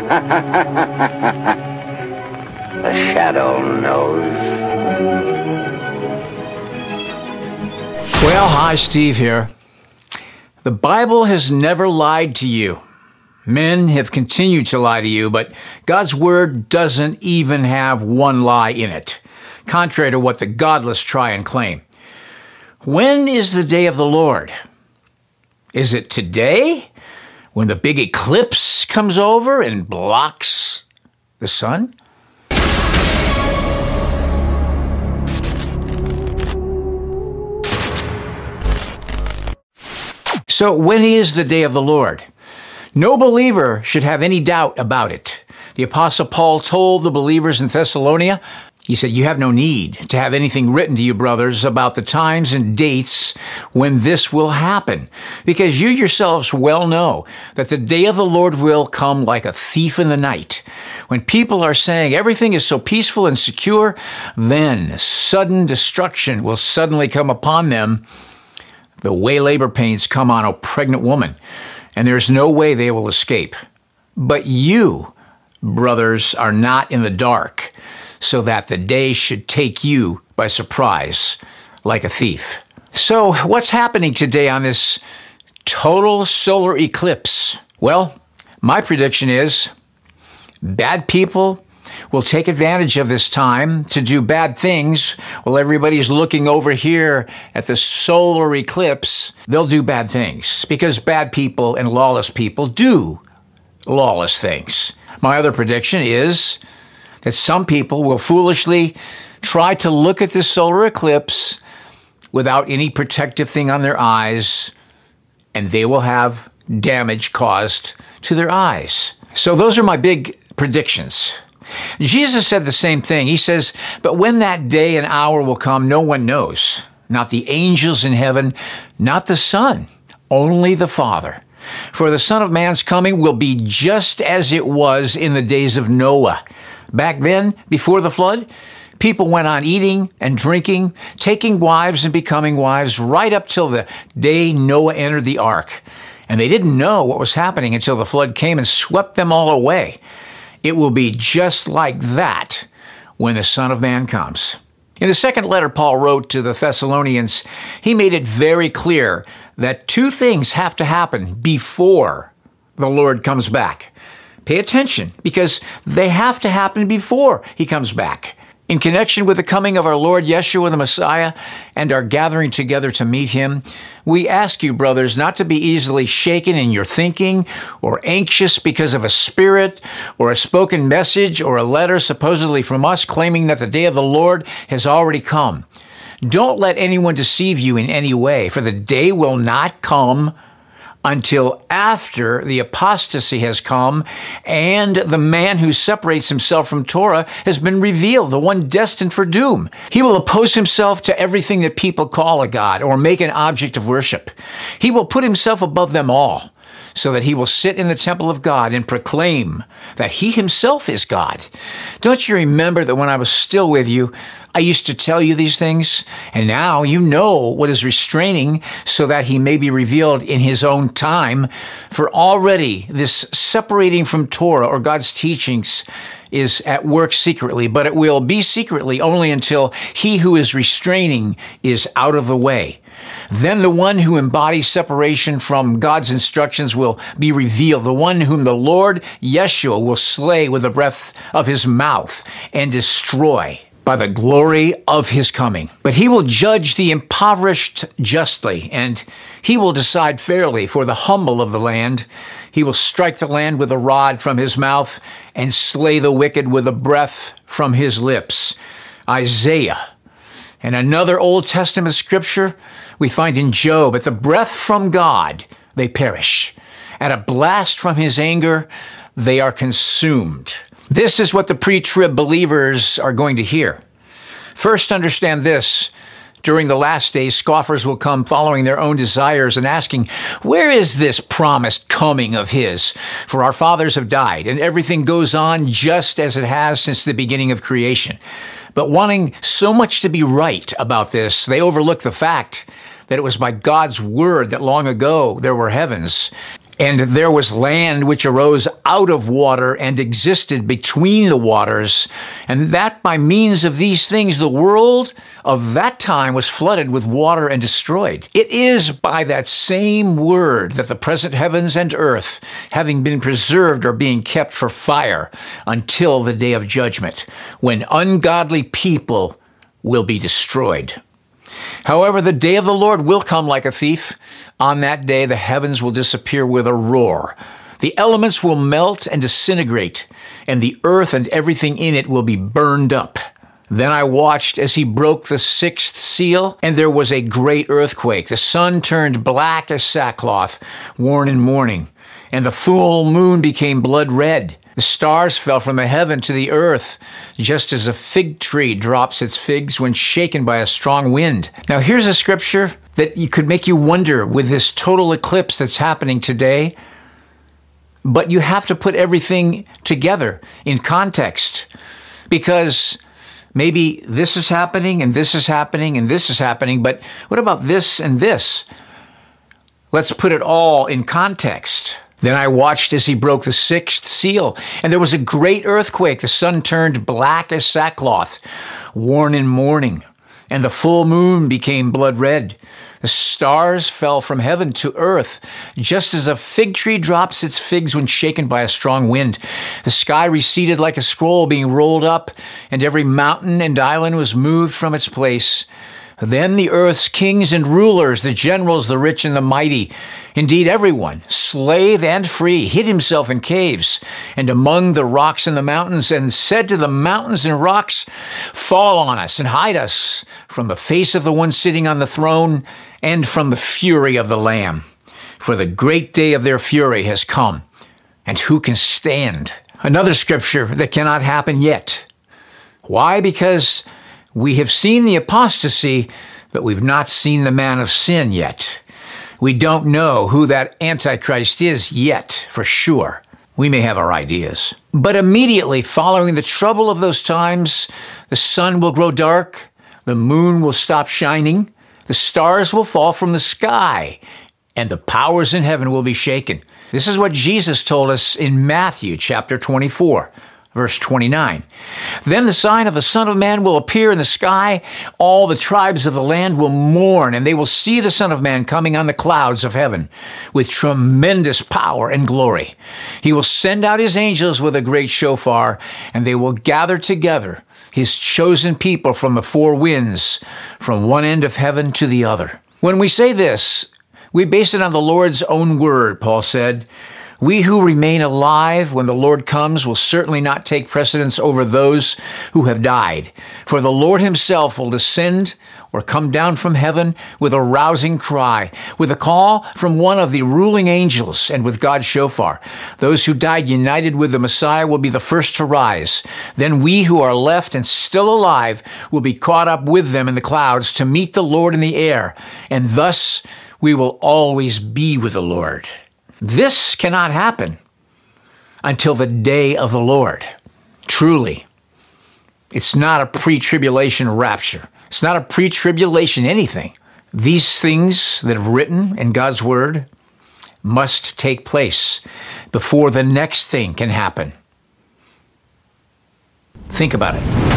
The shadow knows. Well, hi, Steve here. The Bible has never lied to you. Men have continued to lie to you, but God's Word doesn't even have one lie in it, contrary to what the godless try and claim. When is the day of the Lord? Is it today, when the big eclipse comes over and blocks the sun? So when is the day of the Lord? No believer should have any doubt about it. The Apostle Paul told the believers in Thessalonica, he said, "You have no need to have anything written to you, brothers, about the times and dates when this will happen, because you yourselves well know that the day of the Lord will come like a thief in the night. When people are saying everything is so peaceful and secure, then sudden destruction will suddenly come upon them, the way labor pains come on a pregnant woman, and there's no way they will escape. But you, brothers, are not in the dark, so that the day should take you by surprise like a thief." So what's happening today on this total solar eclipse? Well, my prediction is bad people will take advantage of this time to do bad things. While everybody's looking over here at the solar eclipse, they'll do bad things because bad people and lawless people do lawless things. My other prediction is that some people will foolishly try to look at this solar eclipse without any protective thing on their eyes, and they will have damage caused to their eyes. So those are my big predictions. Jesus said the same thing. He says, "But when that day and hour will come, no one knows, not the angels in heaven, not the Son, only the Father. For the Son of Man's coming will be just as it was in the days of Noah." Back then, before the flood, people went on eating and drinking, taking wives and becoming wives right up till the day Noah entered the ark. And they didn't know what was happening until the flood came and swept them all away. It will be just like that when the Son of Man comes. In the second letter Paul wrote to the Thessalonians, he made it very clear that two things have to happen before the Lord comes back. Pay attention, because they have to happen before he comes back. In connection with the coming of our Lord Yeshua the Messiah and our gathering together to meet him, we ask you, brothers, not to be easily shaken in your thinking or anxious because of a spirit or a spoken message or a letter supposedly from us claiming that the day of the Lord has already come. Don't let anyone deceive you in any way, for the day will not come until after the apostasy has come and the man who separates himself from Torah has been revealed, the one destined for doom. He will oppose himself to everything that people call a god or make an object of worship. He will put himself above them all, so that he will sit in the temple of God and proclaim that he himself is God. Don't you remember that when I was still with you, I used to tell you these things? And now you know what is restraining, so that he may be revealed in his own time. For already this separating from Torah or God's teachings is at work secretly, but it will be secretly only until he who is restraining is out of the way. Then the one who embodies separation from God's instructions will be revealed, the one whom the Lord Yeshua will slay with the breath of his mouth and destroy by the glory of his coming. But he will judge the impoverished justly, and he will decide fairly for the humble of the land. He will strike the land with a rod from his mouth and slay the wicked with a breath from his lips. Isaiah. And another Old Testament scripture we find in Job, at the breath from God, they perish. At a blast from his anger, they are consumed. This is what the pre-trib believers are going to hear. First, understand this. During the last days, scoffers will come following their own desires and asking, "Where is this promised coming of his? For our fathers have died, and everything goes on just as it has since the beginning of creation." But wanting so much to be right about this, they overlook the fact that it was by God's word that long ago there were heavens, and there was land which arose out of water and existed between the waters, and that by means of these things the world of that time was flooded with water and destroyed. It is by that same word that the present heavens and earth, having been preserved, are being kept for fire until the day of judgment, when ungodly people will be destroyed. However, the day of the Lord will come like a thief. On that day, the heavens will disappear with a roar. The elements will melt and disintegrate, and the earth and everything in it will be burned up. Then I watched as he broke the sixth seal, and there was a great earthquake. The sun turned black as sackcloth, worn in mourning, and the full moon became blood red. The stars fell from the heaven to the earth, just as a fig tree drops its figs when shaken by a strong wind. Now, here's a scripture that could make you wonder with this total eclipse that's happening today. But you have to put everything together in context, because maybe this is happening and this is happening and this is happening, but what about this and this? Let's put it all in context. Then I watched as he broke the sixth seal, and there was a great earthquake. The sun turned black as sackcloth, worn in mourning, and the full moon became blood red. The stars fell from heaven to earth, just as a fig tree drops its figs when shaken by a strong wind. The sky receded like a scroll being rolled up, and every mountain and island was moved from its place. Then the earth's kings and rulers, the generals, the rich and the mighty, indeed everyone, slave and free, hid himself in caves and among the rocks and the mountains, and said to the mountains and rocks, "Fall on us and hide us from the face of the one sitting on the throne and from the fury of the Lamb. For the great day of their fury has come, and who can stand?" Another scripture that cannot happen yet. Why? Because we have seen the apostasy, but we've not seen the man of sin yet. We don't know who that Antichrist is yet, for sure. We may have our ideas. But immediately following the trouble of those times, the sun will grow dark, the moon will stop shining, the stars will fall from the sky, and the powers in heaven will be shaken. This is what Jesus told us in Matthew chapter 24. Verse 29, "Then the sign of the Son of Man will appear in the sky. All the tribes of the land will mourn, and they will see the Son of Man coming on the clouds of heaven with tremendous power and glory. He will send out his angels with a great shofar, and they will gather together his chosen people from the four winds, from one end of heaven to the other." When we say this, we base it on the Lord's own word, Paul said. We who remain alive when the Lord comes will certainly not take precedence over those who have died. For the Lord himself will descend or come down from heaven with a rousing cry, with a call from one of the ruling angels, and with God's shofar. Those who died united with the Messiah will be the first to rise. Then we who are left and still alive will be caught up with them in the clouds to meet the Lord in the air, and thus we will always be with the Lord. This cannot happen until the day of the Lord. Truly, it's not a pre-tribulation rapture. It's not a pre-tribulation anything. These things that are written in God's word must take place before the next thing can happen. Think about it.